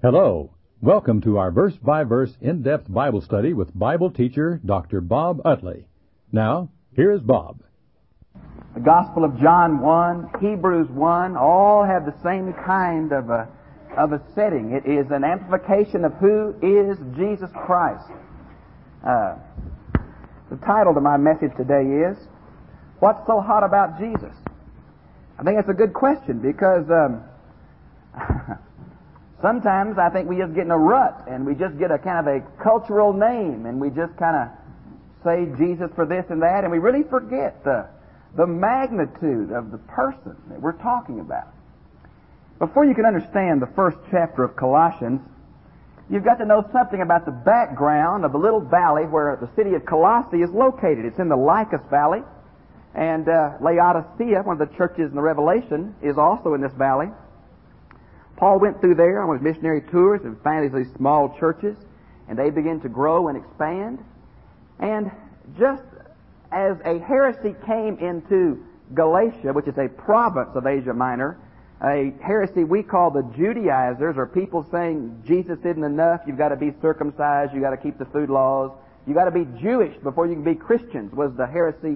Hello. Welcome to our verse-by-verse in-depth Bible study with Bible teacher Dr. Bob Utley. Now, here's Bob. The Gospel of John 1, Hebrews 1, all have the same kind of a setting. It is an amplification of who is Jesus Christ. The title to my message today is, What's So Hot About Jesus? I think that's a good question because sometimes I think we just get in a rut and we just get a kind of a cultural name and we just kind of say Jesus for this and that, and we really forget the magnitude of the person that we're talking about. Before you can understand the first chapter of Colossians, you've got to know something about the background of the little valley where the city of Colossae is located. It's in the Lycus Valley, and Laodicea, one of the churches in the Revelation, is also in this valley. Paul went through there on his missionary tours and found these small churches, and they began to grow and expand. And just as a heresy came into Galatia, which is a province of Asia Minor, a heresy we call the Judaizers, or people saying Jesus isn't enough, you've got to be circumcised, you've got to keep the food laws, you've got to be Jewish before you can be Christians, was the heresy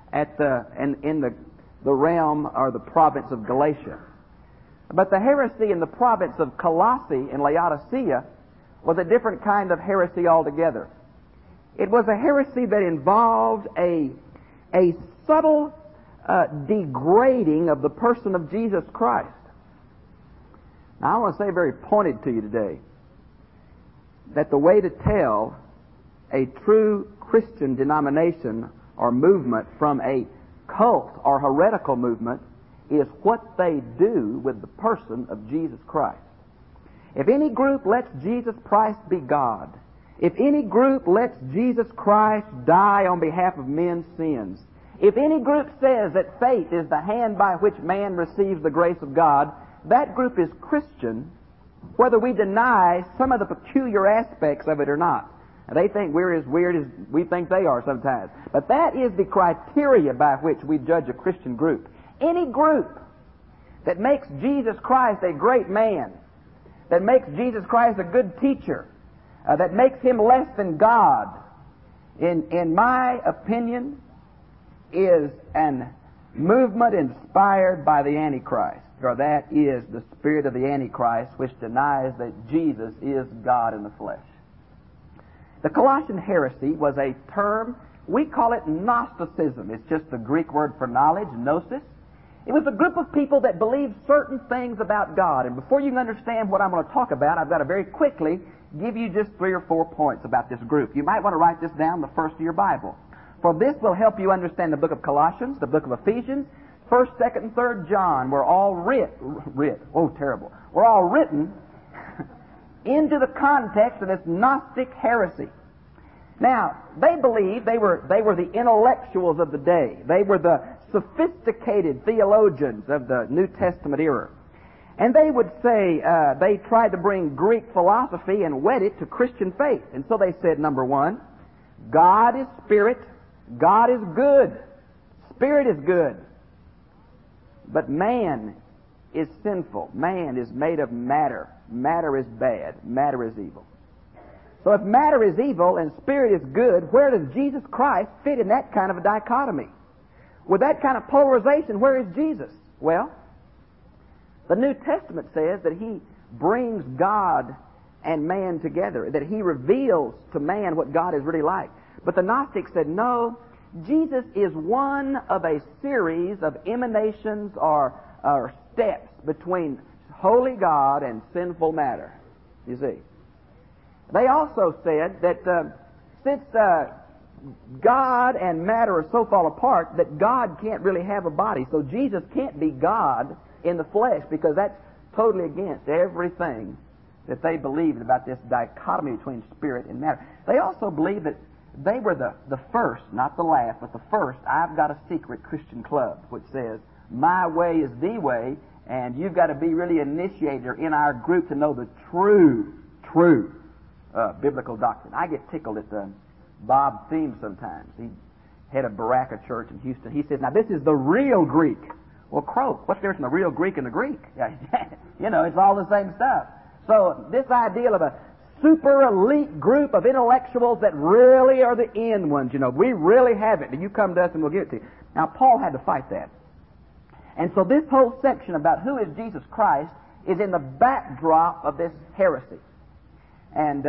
in the realm or the province of Galatia. But the heresy in the province of Colossae in Laodicea was a different kind of heresy altogether. It was a heresy that involved a subtle degrading of the person of Jesus Christ. Now, I want to say very pointed to you today that the way to tell a true Christian denomination or movement from a cult or heretical movement is what they do with the person of Jesus Christ. If any group lets Jesus Christ be God, if any group lets Jesus Christ die on behalf of men's sins, if any group says that faith is the hand by which man receives the grace of God, that group is Christian, whether we deny some of the peculiar aspects of it or not. And they think we're as weird as we think they are sometimes. But that is the criteria by which we judge a Christian group. Any group that makes Jesus Christ a great man, that makes Jesus Christ a good teacher, that makes him less than God, in my opinion, is an movement inspired by the Antichrist, or that is the spirit of the Antichrist, which denies that Jesus is God in the flesh. The Colossian heresy was a term, we call it Gnosticism. It's just the Greek word for knowledge, gnosis. It was a group of people that believed certain things about God. And before you can understand what I'm going to talk about, I've got to very quickly give you just 3 or 4 points about this group. You might want to write this down the first of your Bible. For this will help you understand the book of Colossians, the book of Ephesians, 1st, 2nd, and 3rd John. We're all We're all written into the context of this Gnostic heresy. Now, they believed they were the intellectuals of the day. They were the sophisticated theologians of the New Testament era. And they would say they tried to bring Greek philosophy and wed it to Christian faith. And so they said, number one, God is spirit, God is good, spirit is good. But man is sinful. Man is made of matter. Matter is bad. Matter is evil. So if matter is evil and spirit is good, where does Jesus Christ fit in that kind of a dichotomy? With that kind of polarization, where is Jesus? Well, the New Testament says that He brings God and man together, that He reveals to man what God is really like. But the Gnostics said, no, Jesus is one of a series of emanations or steps between holy God and sinful matter, you see. They also said that since God and matter are so far apart that God can't really have a body, so Jesus can't be God in the flesh, because that's totally against everything that they believed about this dichotomy between spirit and matter. They also believed that they were the first, not the last, but the first I've Got a Secret Christian club, which says, my way is the way, and you've got to be really an initiator in our group to know the true biblical doctrine. I get tickled at Bob Thiem sometimes. He had a Baraka church in Houston. He says, now this is the real Greek. Well, croak. What's the difference in the real Greek and the Greek? You know, it's all the same stuff. So this ideal of a super elite group of intellectuals that really are the end ones, we really have it. You come to us and we'll give it to you. Now, Paul had to fight that. And so this whole section about who is Jesus Christ is in the backdrop of this heresy. And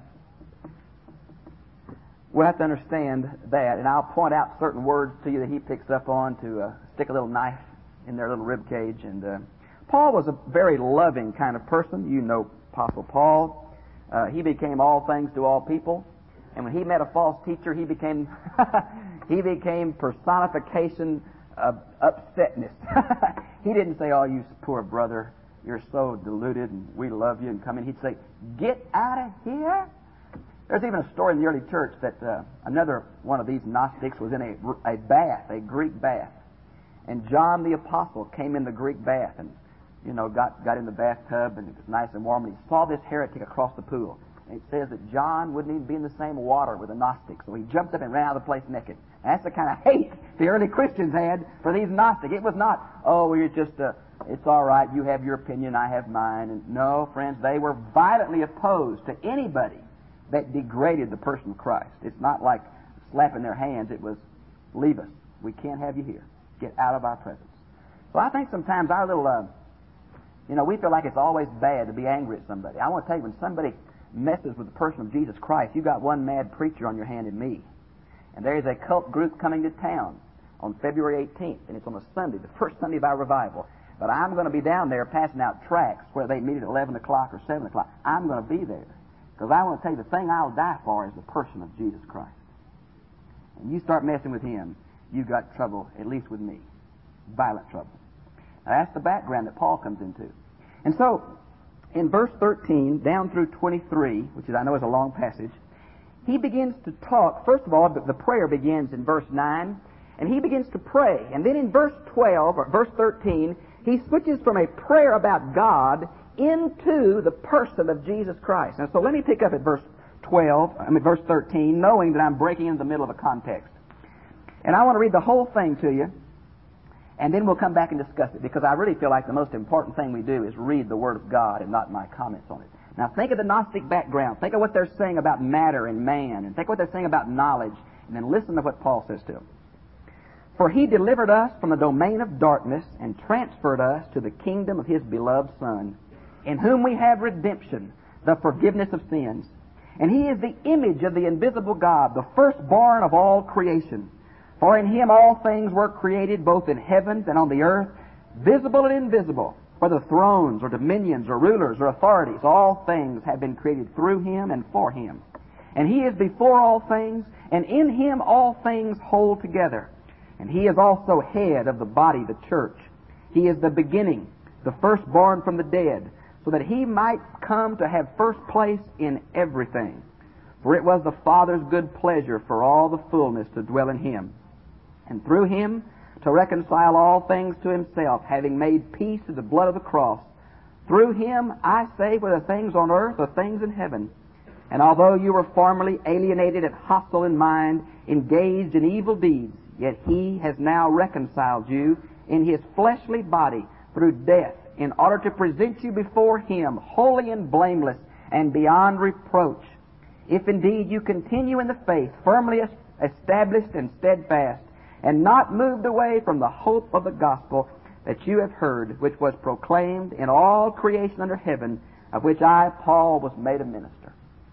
we'll have to understand that, and I'll point out certain words to you that he picks up on to stick a little knife in their little rib cage. And Paul was a very loving kind of person. You know Apostle Paul. He became all things to all people. And when he met a false teacher, he became he became personification of upsetness. He didn't say, "Oh, you poor brother, you're so deluded and we love you," and come in. He'd say, "Get out of here." There's even a story in the early church that another one of these Gnostics was in a bath, a Greek bath. And John the Apostle came in the Greek bath and, got in the bathtub, and it was nice and warm, and he saw this heretic across the pool. And it says that John wouldn't even be in the same water with the Gnostics, so he jumped up and ran out of the place naked. And that's the kind of hate the early Christians had for these Gnostics. It was not, "Oh, you're just, it's all right, you have your opinion, I have mine." And no, friends, they were violently opposed to anybody that degraded the person of Christ. It's not like slapping their hands. It was, "Leave us. We can't have you here. Get out of our presence." So I think sometimes our little, we feel like it's always bad to be angry at somebody. I want to tell you, when somebody messes with the person of Jesus Christ, you got one mad preacher on your hand in me. And there is a cult group coming to town on February 18th, and it's on a Sunday, the first Sunday of our revival. But I'm going to be down there passing out tracts where they meet at 11 o'clock or 7 o'clock. I'm going to be there. Because I want to tell you, the thing I'll die for is the person of Jesus Christ. And you start messing with him, you got trouble, at least with me. Violent trouble. Now that's the background that Paul comes into. And so, in verse 13 down through 23, which I know is a long passage, he begins to talk. First of all, the prayer begins in verse 9, and he begins to pray. And then in verse 12, or verse 13, he switches from a prayer about God into the person of Jesus Christ. Now, so let me pick up at verse 13, knowing that I'm breaking into the middle of a context. And I want to read the whole thing to you, and then we'll come back and discuss it, because I really feel like the most important thing we do is read the Word of God and not my comments on it. Now, think of the Gnostic background. Think of what they're saying about matter and man, and think what they're saying about knowledge, and then listen to what Paul says to them. "For he delivered us from the domain of darkness and transferred us to the kingdom of his beloved Son, in whom we have redemption, the forgiveness of sins. And he is the image of the invisible God, the firstborn of all creation. For in him all things were created, both in heavens and on the earth, visible and invisible, whether thrones or dominions or rulers or authorities. All things have been created through him and for him. And he is before all things, and in him all things hold together. And he is also head of the body, the church. He is the beginning, the firstborn from the dead, so that he might come to have first place in everything. For it was the Father's good pleasure for all the fullness to dwell in him, and through him to reconcile all things to himself, having made peace through the blood of the cross. Through him, I say, whether things on earth or things in heaven. And although you were formerly alienated and hostile in mind, engaged in evil deeds, yet he has now reconciled you in his fleshly body through death, in order to present you before him holy and blameless and beyond reproach, if indeed you continue in the faith, firmly established and steadfast, and not moved away from the hope of the gospel that you have heard, which was proclaimed in all creation under heaven, of which I, Paul, was made a minister."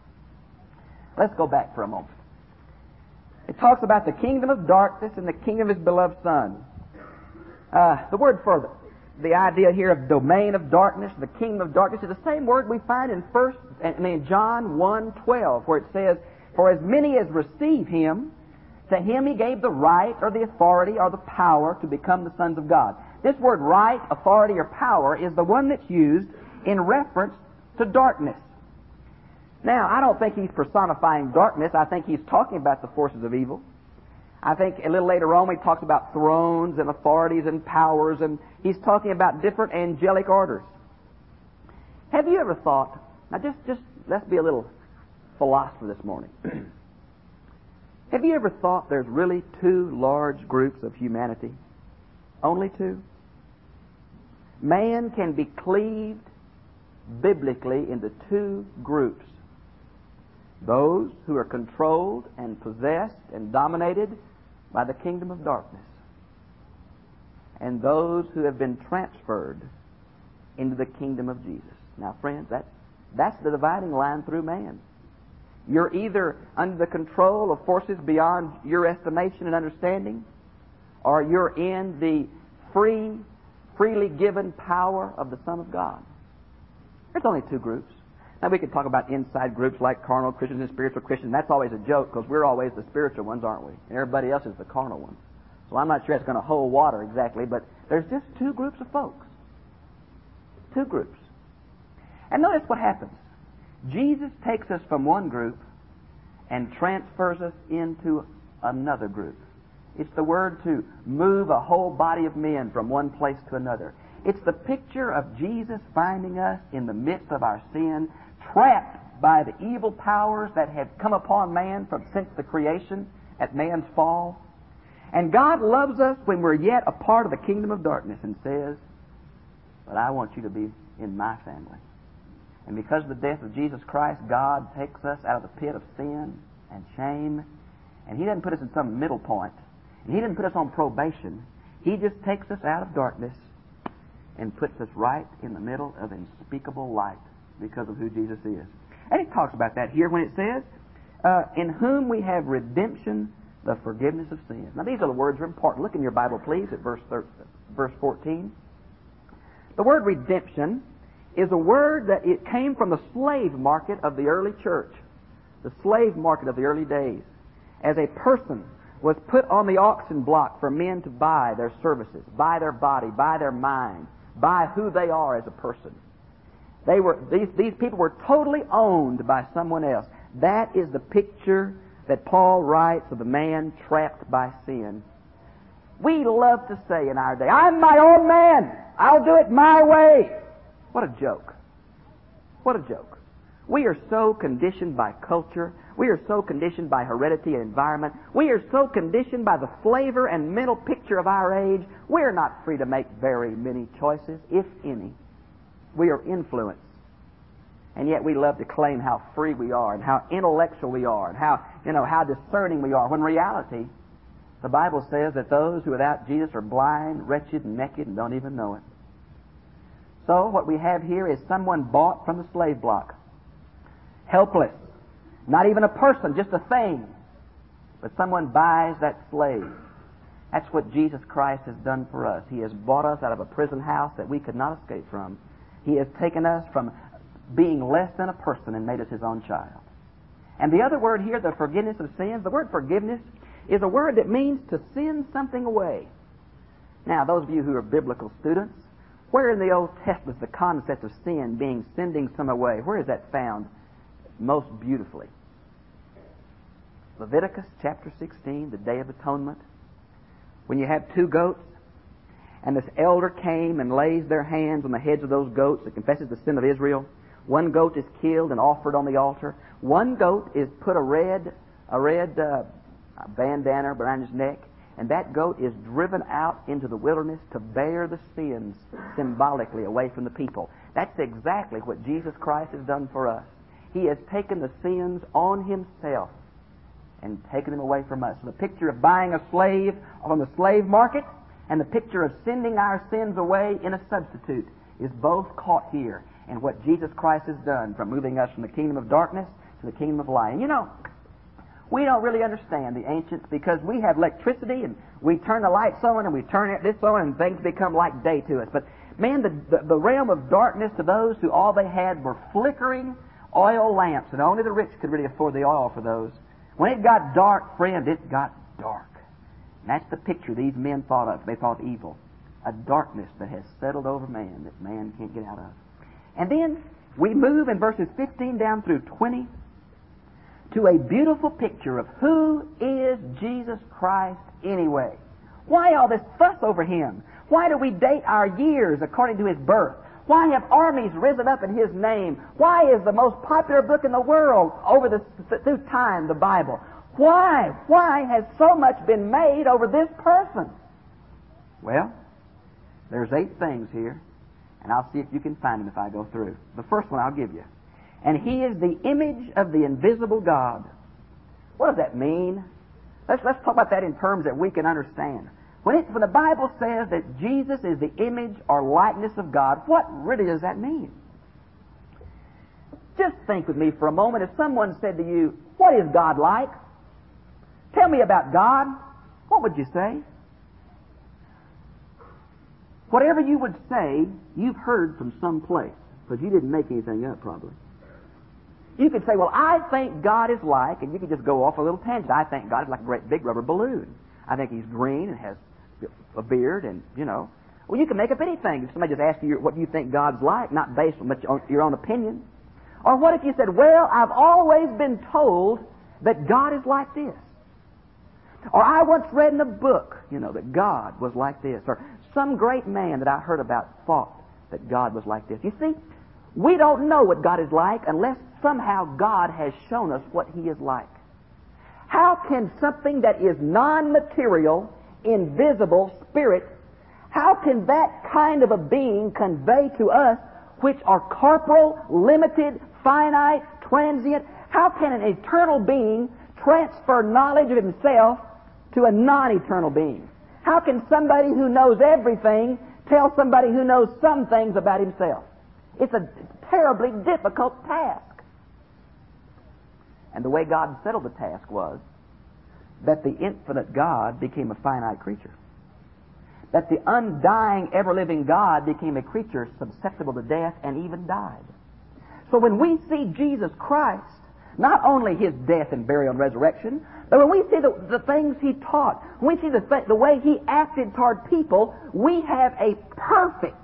Let's go back for a moment. It talks about the kingdom of darkness and the kingdom of his beloved Son. The word for the idea here of domain of darkness, the kingdom of darkness, is the same word we find in John 1:12, where it says, "For as many as receive him, to him he gave the right or the authority or the power to become the sons of God." This word right, authority, or power is the one that's used in reference to darkness. Now, I don't think he's personifying darkness. I think he's talking about the forces of evil. I think a little later on he talks about thrones and authorities and powers, and he's talking about different angelic orders. Have you ever thought, now just let's be a little philosopher this morning. Have you ever thought there's really two large groups of humanity? Only two? Man can be cleaved biblically into two groups. Those who are controlled and possessed and dominated by the kingdom of darkness, and those who have been transferred into the kingdom of Jesus. Now, friends, that's the dividing line through man. You're either under the control of forces beyond your estimation and understanding, or you're in the freely given power of the Son of God. There's only two groups. Now, we could talk about inside groups like carnal Christians and spiritual Christians. That's always a joke because we're always the spiritual ones, aren't we? And everybody else is the carnal ones. So I'm not sure it's going to hold water exactly, but there's just two groups of folks. Two groups. And notice what happens. Jesus takes us from one group and transfers us into another group. It's the word to move a whole body of men from one place to another. It's the picture of Jesus finding us in the midst of our sin, trapped by the evil powers that have come upon man since the creation at man's fall. And God loves us when we're yet a part of the kingdom of darkness and says, but I want you to be in my family. And because of the death of Jesus Christ, God takes us out of the pit of sin and shame. And He doesn't put us in some middle point. And He didn't put us on probation. He just takes us out of darkness and puts us right in the middle of unspeakable light because of who Jesus is. And He talks about that here when it says, in whom we have redemption, the forgiveness of sins. Now these are the words that are important. Look in your Bible, please, at verse 14. The word redemption is a word that it came from the slave market of the early church, the slave market of the early days, as a person was put on the auction block for men to buy their services, buy their body, buy their mind, buy who they are as a person. These people were totally owned by someone else. That is the picture that Paul writes of the man trapped by sin. We love to say in our day, I'm my own man. I'll do it my way. What a joke. What a joke. We are so conditioned by culture. We are so conditioned by heredity and environment. We are so conditioned by the flavor and mental picture of our age. We're not free to make very many choices, if any. We are influenced. And yet we love to claim how free we are and how intellectual we are and how discerning we are. When in reality, the Bible says that those who without Jesus are blind, wretched, and naked and don't even know it. So what we have here is someone bought from the slave block. Helpless. Not even a person, just a thing. But someone buys that slave. That's what Jesus Christ has done for us. He has bought us out of a prison house that we could not escape from. He has taken us from being less than a person and made us His own child. And the other word here, the forgiveness of sins, the word forgiveness is a word that means to send something away. Now, those of you who are biblical students, where in the Old Testament is the concept of sin being sending some away? Where is that found most beautifully? Leviticus chapter 16, the Day of Atonement. When you have two goats, and this elder came and lays their hands on the heads of those goats that confesses the sin of Israel. One goat is killed and offered on the altar. One goat is put a red bandana around his neck, and that goat is driven out into the wilderness to bear the sins symbolically away from the people. That's exactly what Jesus Christ has done for us. He has taken the sins on Himself and taken them away from us. So the picture of buying a slave on the slave market and the picture of sending our sins away in a substitute is both caught here in what Jesus Christ has done from moving us from the kingdom of darkness to the kingdom of light. And we don't really understand the ancients because we have electricity and we turn the lights on and we turn this on and things become like day to us. But man, the realm of darkness to those who all they had were flickering oil lamps, and only the rich could really afford the oil for those. When it got dark, friend, it got dark. And that's the picture these men thought of. They thought evil. A darkness that has settled over man that man can't get out of. And then we move in verses 15 down through 20 to a beautiful picture of who is Jesus Christ anyway. Why all this fuss over Him? Why do we date our years according to His birth? Why have armies risen up in His name? Why is the most popular book in the world through time the Bible? Why? Why has so much been made over this person? Well, there's 8 things here, And I'll see if you can find them if I go through. The first one I'll give you. And He is the image of the invisible God. What does that mean? Let's talk about that in terms that we can understand. When the Bible says that Jesus is the image or likeness of God, what really does that mean? Just think with me for a moment. If someone said to you, what is God like? Tell me about God. What would you say? Whatever you would say, you've heard from some place, because you didn't make anything up probably. You could say, well, I think God is like, and you could just go off a little tangent. I think God is like a great big rubber balloon. I think He's green and has a beard and, Well, you can make up anything. If somebody just asks you what you think God's like, not based on your own opinion. Or what if you said, well, I've always been told that God is like this. Or I once read in a book, that God was like this. Or some great man that I heard about thought that God was like this. You see, we don't know what God is like unless somehow God has shown us what He is like. How can something that is non-material, invisible, spirit, how can that kind of a being convey to us, which are corporal, limited, finite, transient, how can an eternal being transfer knowledge of himself to a non-eternal being? How can somebody who knows everything tell somebody who knows some things about himself? It's a terribly difficult task. And the way God settled the task was that the infinite God became a finite creature. That the undying, ever-living God became a creature susceptible to death and even died. So when we see Jesus Christ, not only His death and burial and resurrection, but when we see the things He taught, when we see the way He acted toward people, we have a perfect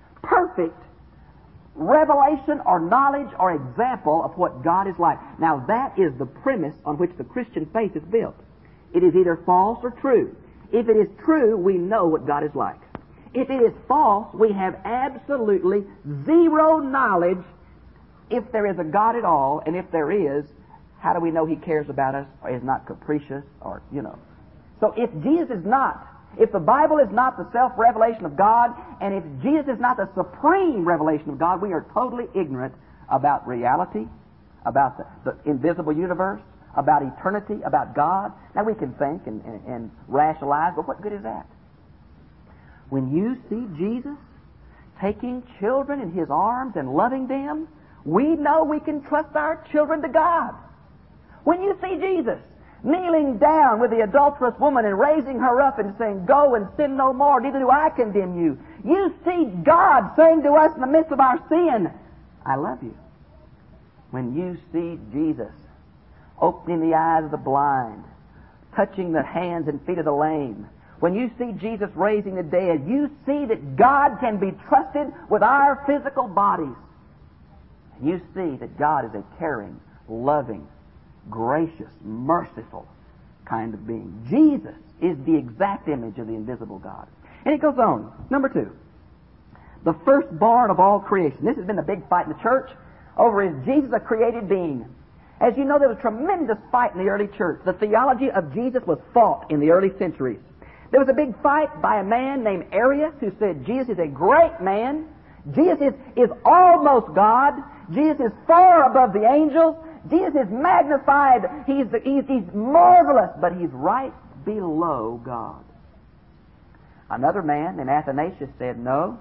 revelation or knowledge or example of what God is like. Now that is the premise on which the Christian faith is built. It is either false or true. If it is true, we know what God is like. If it is false, we have absolutely zero knowledge if there is a God at all, and if there is, how do we know He cares about us or is not capricious or, So if if the Bible is not the self-revelation of God, and if Jesus is not the supreme revelation of God, we are totally ignorant about reality, about the invisible universe, about eternity, about God. Now we can think and rationalize, but what good is that? When you see Jesus taking children in His arms and loving them, we know we can trust our children to God. When you see Jesus kneeling down with the adulterous woman and raising her up and saying, go and sin no more, neither do I condemn you. You see God saying to us in the midst of our sin, I love you. When you see Jesus opening the eyes of the blind, touching the hands and feet of the lame, when you see Jesus raising the dead, you see that God can be trusted with our physical bodies. You see that God is a caring, loving, gracious, merciful kind of being. Jesus is the exact image of the invisible God. And it goes on. Number 2, the firstborn of all creation. This has been a big fight in the church over, is Jesus a created being? As you know, there was a tremendous fight in the early church. The theology of Jesus was fought in the early centuries. There was a big fight by a man named Arius who said Jesus is a great man. Jesus is almost God. Jesus is far above the angels. Jesus is magnified. He's marvelous, but He's right below God. Another man named Athanasius said, no,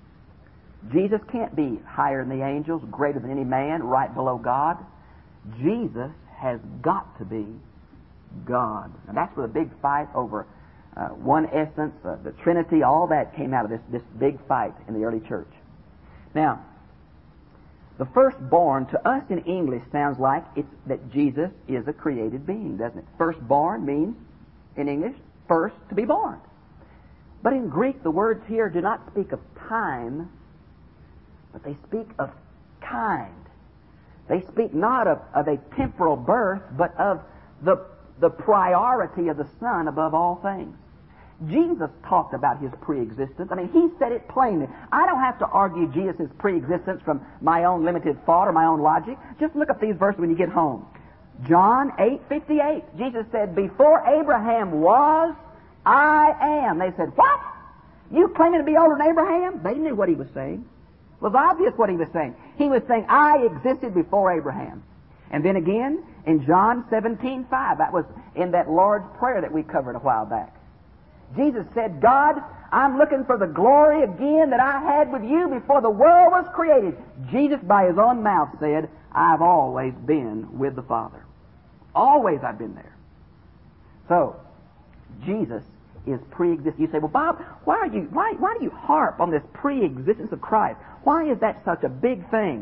Jesus can't be higher than the angels, greater than any man, right below God. Jesus has got to be God. And that's where the big fight over one essence, the Trinity, all that came out of this big fight in the early church. Now, the firstborn to us in English sounds like it's that Jesus is a created being, doesn't it? Firstborn means, in English, first to be born. But in Greek, the words here do not speak of time, but they speak of kind. They speak not of a temporal birth, but of the priority of the Son above all things. Jesus talked about His preexistence. I mean, He said it plainly. I don't have to argue Jesus' preexistence from my own limited thought or my own logic. Just look up these verses when you get home. John 8:58. Jesus said, before Abraham was, I am. They said, what? You claiming to be older than Abraham? They knew what He was saying. It was obvious what he was saying. He was saying, I existed before Abraham. And then again, in John 17:5, that was in that Lord's Prayer that we covered a while back. Jesus said, God, I'm looking for the glory again that I had with you before the world was created. Jesus, by his own mouth, said, I've always been with the Father. Always I've been there. So, Jesus is pre-existent. You say, well, Bob, why do you harp on this pre-existence of Christ? Why is that such a big thing?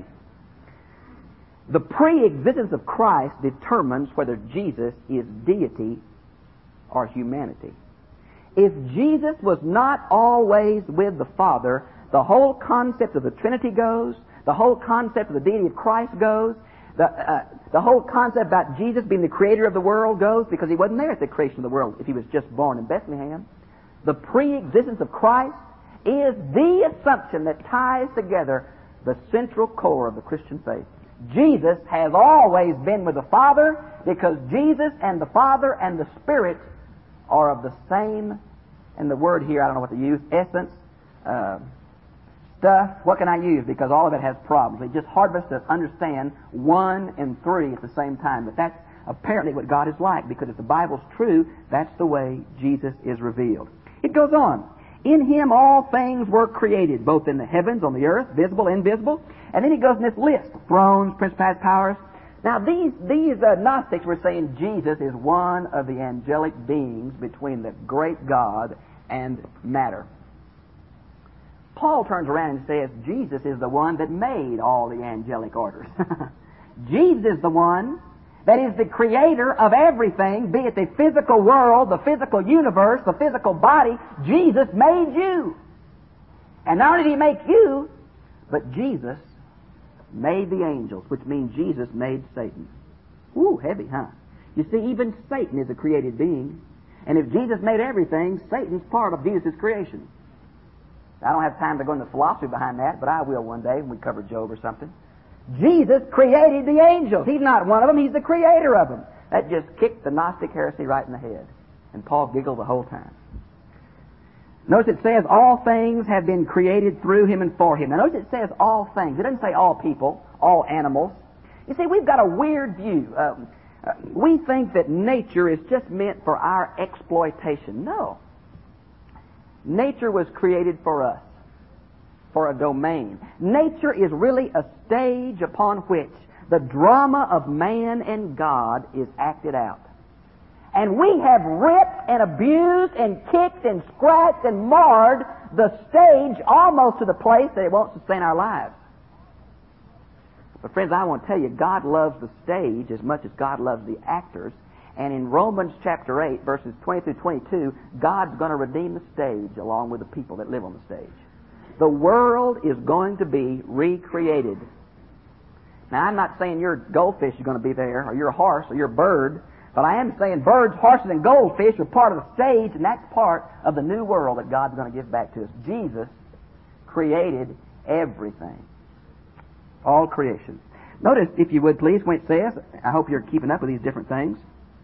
The pre-existence of Christ determines whether Jesus is deity or humanity. If Jesus was not always with the Father, the whole concept of the Trinity goes, the whole concept of the deity of Christ goes, the whole concept about Jesus being the creator of the world goes, because he wasn't there at the creation of the world if he was just born in Bethlehem. The pre-existence of Christ is the assumption that ties together the central core of the Christian faith. Jesus has always been with the Father because Jesus and the Father and the Spirit are of the same, and the word here, I don't know what to use, essence, stuff. What can I use? Because all of it has problems. It's just hard for us to understand 1 and 3 at the same time. But that's apparently what God is like, because if the Bible's true, that's the way Jesus is revealed. It goes on. In Him all things were created, both in the heavens, on the earth, visible, invisible. And then he goes in this list, thrones, principalities, powers. Now these Gnostics were saying Jesus is one of the angelic beings between the great God and matter. Paul turns around and says Jesus is the one that made all the angelic orders. Jesus is the one that is the creator of everything, be it the physical world, the physical universe, the physical body. Jesus made you. And not only did He make you, but Jesus made the angels, which means Jesus made Satan. Ooh, heavy, huh? You see, even Satan is a created being. And if Jesus made everything, Satan's part of Jesus' creation. I don't have time to go into philosophy behind that, but I will one day when we cover Job or something. Jesus created the angels. He's not one of them. He's the creator of them. That just kicked the Gnostic heresy right in the head. And Paul giggled the whole time. Notice it says all things have been created through Him and for Him. Now notice it says all things. It doesn't say all people, all animals. You see, we've got a weird view. We think that nature is just meant for our exploitation. No. Nature was created for us, for a domain. Nature is really a stage upon which the drama of man and God is acted out. And we have ripped and abused and kicked and scratched and marred the stage almost to the place that it won't sustain our lives. But friends, I want to tell you, God loves the stage as much as God loves the actors. And in Romans chapter 8, verses 20 through 22, God's going to redeem the stage along with the people that live on the stage. The world is going to be recreated. Now, I'm not saying your goldfish is going to be there, or your horse, or your bird, but I am saying birds, horses, and goldfish are part of the stage, and that's part of the new world that God's going to give back to us. Jesus created everything. All creation. Notice, if you would please, when it says, I hope you're keeping up with these different things.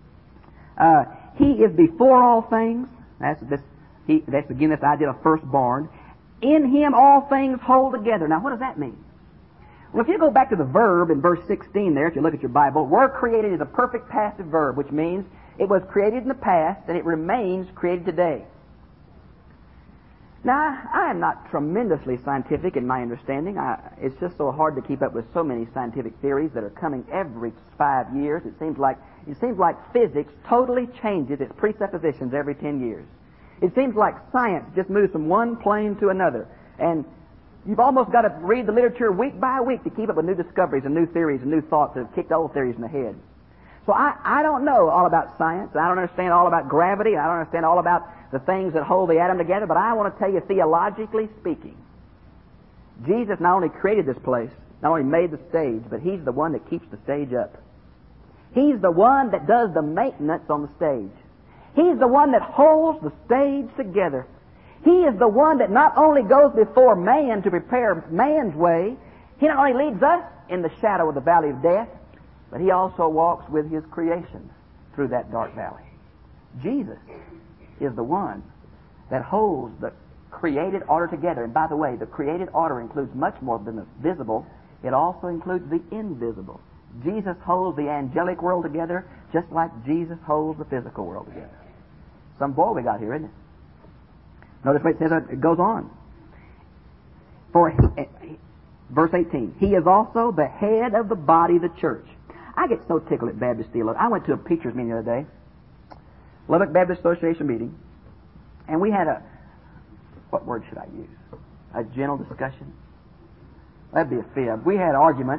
He is before all things. That's again this idea of firstborn. In Him all things hold together. Now, what does that mean? Well, if you go back to the verb in verse 16 there, if you look at your Bible, were created is a perfect passive verb, which means it was created in the past and it remains created today. Now, I am not tremendously scientific in my understanding. It's just so hard to keep up with so many scientific theories that are coming every 5 years. It seems like physics totally changes its presuppositions every 10 years. It seems like science just moves from one plane to another. And you've almost got to read the literature week by week to keep up with new discoveries and new theories and new thoughts that have kicked old theories in the head. So I don't know all about science. I don't understand all about gravity. I don't understand all about the things that hold the atom together. But I want to tell you, theologically speaking, Jesus not only created this place, not only made the stage, but He's the one that keeps the stage up. He's the one that does the maintenance on the stage. He's the one that holds the stage together. He is the one that not only goes before man to prepare man's way, He not only leads us in the shadow of the valley of death, but He also walks with His creation through that dark valley. Jesus is the one that holds the created order together. And by the way, the created order includes much more than the visible. It also includes the invisible. Jesus holds the angelic world together just like Jesus holds the physical world together. Some boy we got here, isn't it? Notice what it says. It goes on. Verse 18, He is also the head of the body, the church. I get so tickled at Baptist theology. I went to a preacher's meeting the other day, Lubbock Baptist Association meeting, and we had what word should I use? A gentle discussion? That'd be a fib. We had an argument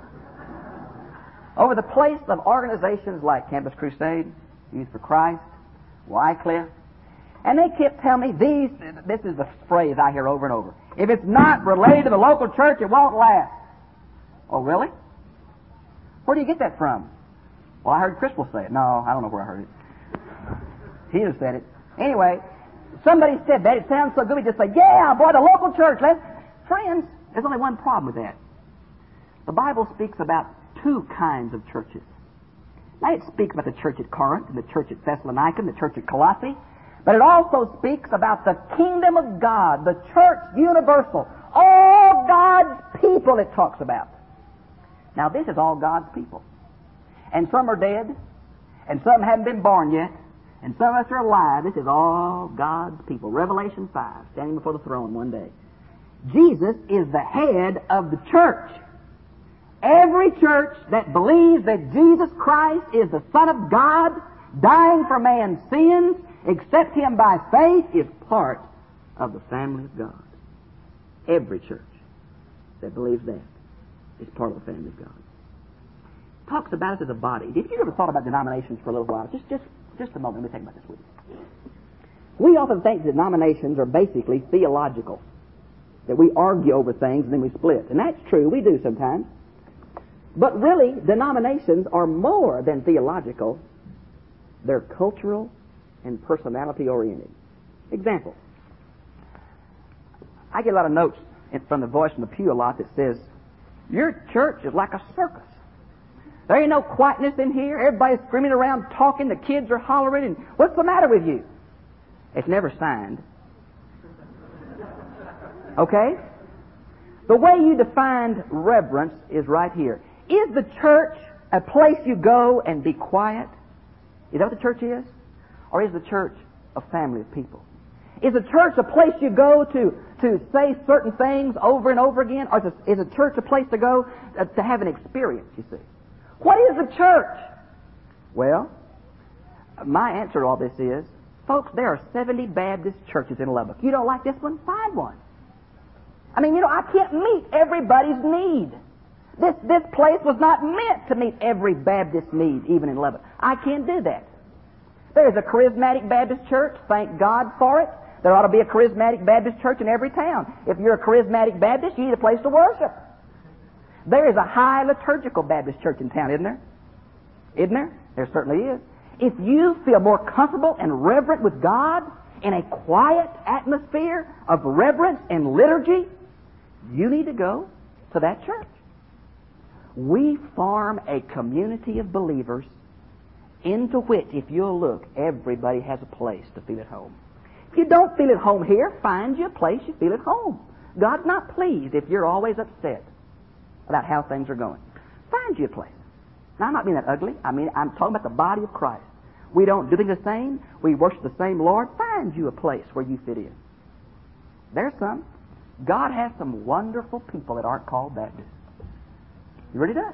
over the place of organizations like Campus Crusade, Youth for Christ, Wycliffe, and they kept telling me this is the phrase I hear over and over. If it's not related to the local church, it won't last. Oh, really? Where do you get that from? Well, I heard Crystal say it. No, I don't know where I heard it. He just said it. Anyway, somebody said that. It sounds so good. We just say, yeah, boy, the local church. Friends, there's only one problem with that. The Bible speaks about two kinds of churches. Now, it speaks about the church at Corinth, and the church at Thessalonica, and the church at Colossae. But it also speaks about the kingdom of God, the church universal, all God's people it talks about. Now this is all God's people. And some are dead, and some haven't been born yet, and some of us are alive. This is all God's people. Revelation 5, standing before the throne one day. Jesus is the head of the church. Every church that believes that Jesus Christ is the Son of God, dying for man's sins, accept Him by faith, is part of the family of God. Every church that believes that is part of the family of God. Talks about us as a body. Have you ever thought about denominations for a little while? Just a moment. Let me think about this with you. We often think denominations are basically theological, that we argue over things and then we split. And that's true. We do sometimes. But really, denominations are more than theological. They're cultural and personality-oriented. Example. I get a lot of notes from the voice from the pew a lot that says, your church is like a circus. There ain't no quietness in here. Everybody's screaming around, talking. The kids are hollering. And what's the matter with you? It's never signed. Okay? The way you defined reverence is right here. Is the church a place you go and be quiet? Is that what the church is? Or is the church a family of people? Is the church a place you go to say certain things over and over again? Or is a church a place to go to have an experience, you see? What is the church? Well, my answer to all this is, folks, there are 70 Baptist churches in Lubbock. You don't like this one? Find one. I mean, I can't meet everybody's need. This place was not meant to meet every Baptist need, even in Lubbock. I can't do that. There's a charismatic Baptist church. Thank God for it. There ought to be a charismatic Baptist church in every town. If you're a charismatic Baptist, you need a place to worship. There is a high liturgical Baptist church in town, isn't there? Isn't there? There certainly is. If you feel more comfortable and reverent with God in a quiet atmosphere of reverence and liturgy, you need to go to that church. We form a community of believers into which, if you'll look, everybody has a place to feel at home. If you don't feel at home here, find you a place you feel at home. God's not pleased if you're always upset about how things are going. Find you a place. Now, I'm not being that ugly. I'm talking about the body of Christ. We don't do things the same. We worship the same Lord. Find you a place where you fit in. There's some. God has some wonderful people that aren't called Baptists. He really does.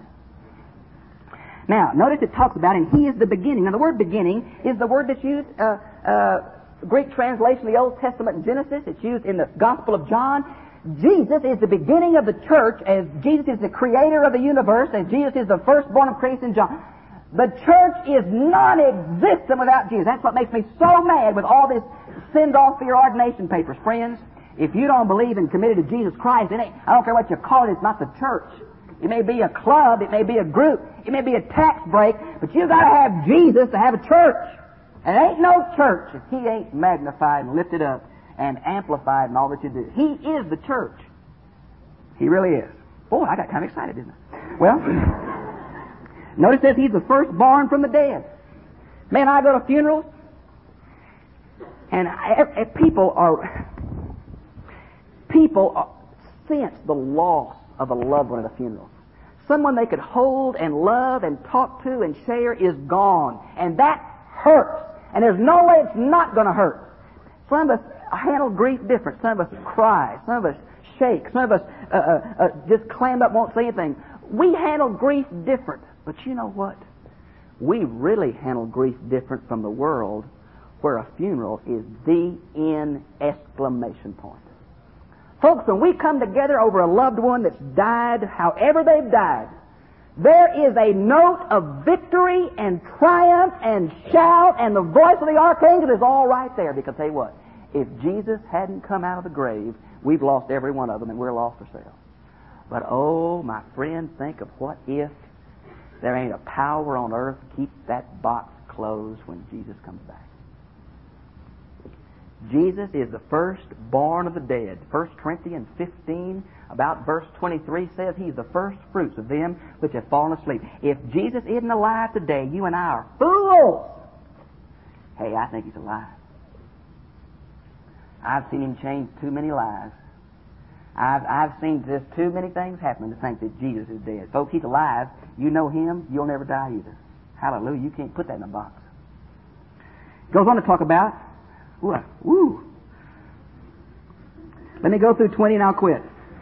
Now, notice it talks about, and He is the beginning. Now, the word beginning is the word that's used, Greek translation of the Old Testament in Genesis. It's used in the Gospel of John. Jesus is the beginning of the church, as Jesus is the creator of the universe, as Jesus is the firstborn of Christ in John. The church is non-existent without Jesus. That's what makes me so mad with all this send off for your ordination papers. Friends, if you don't believe and committed to Jesus Christ, I don't care what you call it, it's not the church. It may be a club, it may be a group, it may be a tax break, but you've got to have Jesus to have a church. And there ain't no church if He ain't magnified and lifted up and amplified in all that you do. He is the church. He really is. Boy, I got kind of excited, didn't I? Well, notice that He's the firstborn from the dead. Man, I go to funerals, and people are... people sense the loss of a loved one at a funeral. Someone they could hold and love and talk to and share is gone. And that hurts. And there's no way it's not going to hurt. Some of us handle grief different. Some of us cry. Some of us shake. Some of us just clam up, won't say anything. We handle grief different. But you know what? We really handle grief different from the world, where a funeral is the end exclamation point. Folks, when we come together over a loved one that's died, however they've died, there is a note of victory and triumph and shout, and the voice of the archangel is all right there. Because tell you what, if Jesus hadn't come out of the grave, we've lost every one of them, and we're lost ourselves. But oh, my friend, think of what if there ain't a power on earth to keep that box closed when Jesus comes back. Jesus is the firstborn of the dead. 1 Corinthians 15, about verse 23, says He's the first fruits of them which have fallen asleep. If Jesus isn't alive today, you and I are fools. Hey, I think He's alive. I've seen Him change too many lives. I've seen just too many things happen to think that Jesus is dead. Folks, He's alive. You know Him, you'll never die either. Hallelujah. You can't put that in a box. Goes on to talk about, let me go through 20 and I'll quit.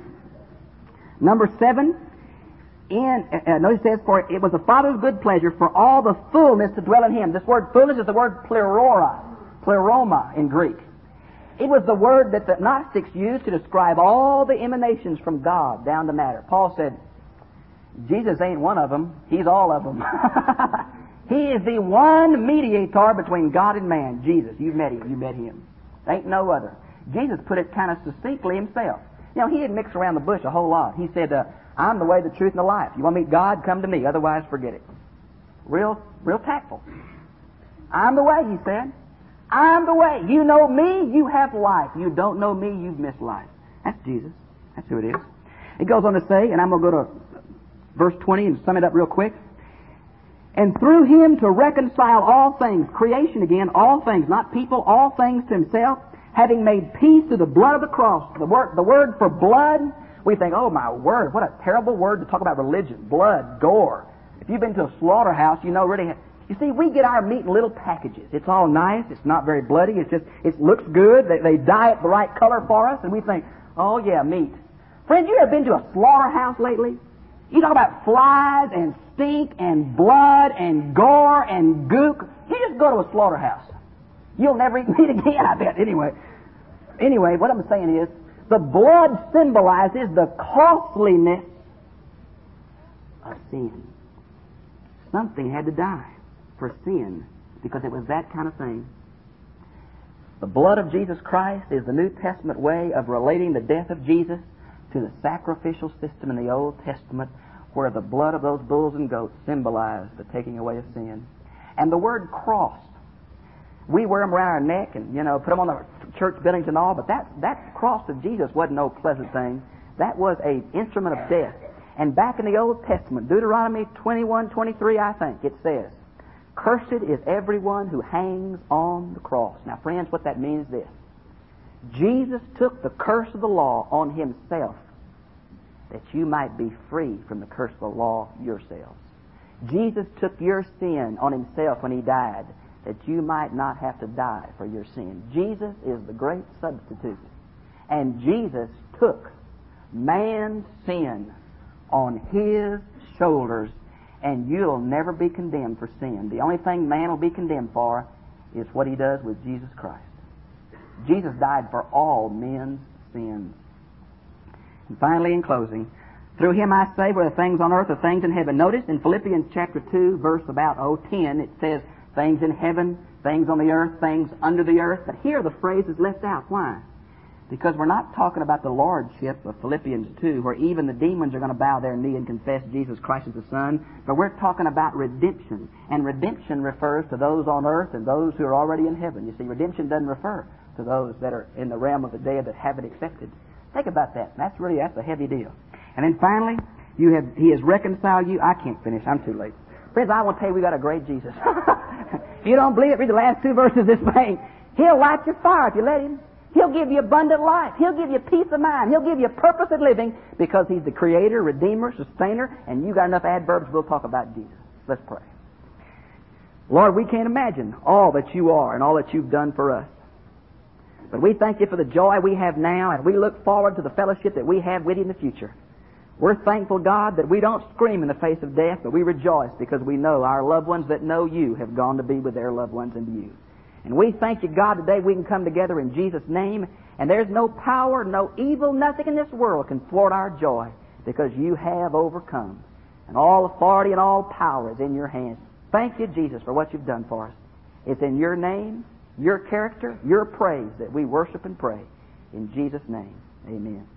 Number 7, notice it says, for it was the Father's good pleasure for all the fullness to dwell in Him. This word fullness is the word pleroma in Greek. It was the word that the Gnostics used to describe all the emanations from God down to matter. Paul said, Jesus ain't one of them, He's all of them. He is the one mediator between God and man. Jesus, you've met Him. You met Him. There ain't no other. Jesus put it kind of succinctly Himself. You know, He didn't mix around the bush a whole lot. He said, I'm the way, the truth, and the life. You want to meet God? Come to me. Otherwise, forget it. Real tactful. I'm the way, He said. I'm the way. You know me, you have life. You don't know me, you've missed life. That's Jesus. That's who it is. It goes on to say, and I'm going to go to verse 20 and sum it up real quick. And through Him to reconcile all things, creation again, all things, not people, all things to Himself, having made peace through the blood of the cross. The word for blood, we think, oh my word, what a terrible word to talk about religion. Blood, gore. If you've been to a slaughterhouse, you know really. You see, we get our meat in little packages. It's all nice. It's not very bloody. It looks good. They dye it the right color for us, and we think, oh yeah, meat. Friends, you ever been to a slaughterhouse lately? You talk about flies and stink and blood and gore and gook. You just go to a slaughterhouse. You'll never eat meat again, I bet. Anyway, what I'm saying is, the blood symbolizes the costliness of sin. Something had to die for sin, because it was that kind of thing. The blood of Jesus Christ is the New Testament way of relating the death of Jesus to the sacrificial system in the Old Testament, where the blood of those bulls and goats symbolized the taking away of sin. And the word cross, we wear them around our neck and, put them on the church buildings and all, but that cross of Jesus wasn't no pleasant thing. That was an instrument of death. And back in the Old Testament, Deuteronomy 21:23, I think, it says, cursed is everyone who hangs on the cross. Now, friends, what that means is this. Jesus took the curse of the law on Himself that you might be free from the curse of the law yourselves. Jesus took your sin on Himself when He died, that you might not have to die for your sin. Jesus is the great substitute. And Jesus took man's sin on His shoulders, and you'll never be condemned for sin. The only thing man will be condemned for is what he does with Jesus Christ. Jesus died for all men's sins. And finally, in closing, through Him I say, whether things on earth or things in heaven. Notice in Philippians chapter 2, verse about 10, it says, things in heaven, things on the earth, things under the earth. But here the phrase is left out. Why? Because we're not talking about the lordship of Philippians 2, where even the demons are going to bow their knee and confess Jesus Christ as the Son, but we're talking about redemption. And redemption refers to those on earth and those who are already in heaven. You see, redemption doesn't refer to those that are in the realm of the dead that haven't accepted. Think about that. That's a heavy deal. And then finally, He has reconciled you. I can't finish. I'm too late. Friends, I want to tell you we got a great Jesus. If you don't believe it, read the last 2 verses this way. He'll light your fire if you let Him. He'll give you abundant life. He'll give you peace of mind. He'll give you purpose in living because He's the Creator, Redeemer, Sustainer, and you got enough adverbs, we'll talk about Jesus. Let's pray. Lord, we can't imagine all that You are and all that You've done for us. But we thank You for the joy we have now, and we look forward to the fellowship that we have with You in the future. We're thankful, God, that we don't scream in the face of death, but we rejoice because we know our loved ones that know You have gone to be with their loved ones in You. And we thank You, God, today we can come together in Jesus' name, and there's no power, no evil, nothing in this world can thwart our joy because You have overcome. And all authority and all power is in Your hands. Thank You, Jesus, for what You've done for us. It's in Your name, Your character, Your praise that we worship and pray. In Jesus' name, amen.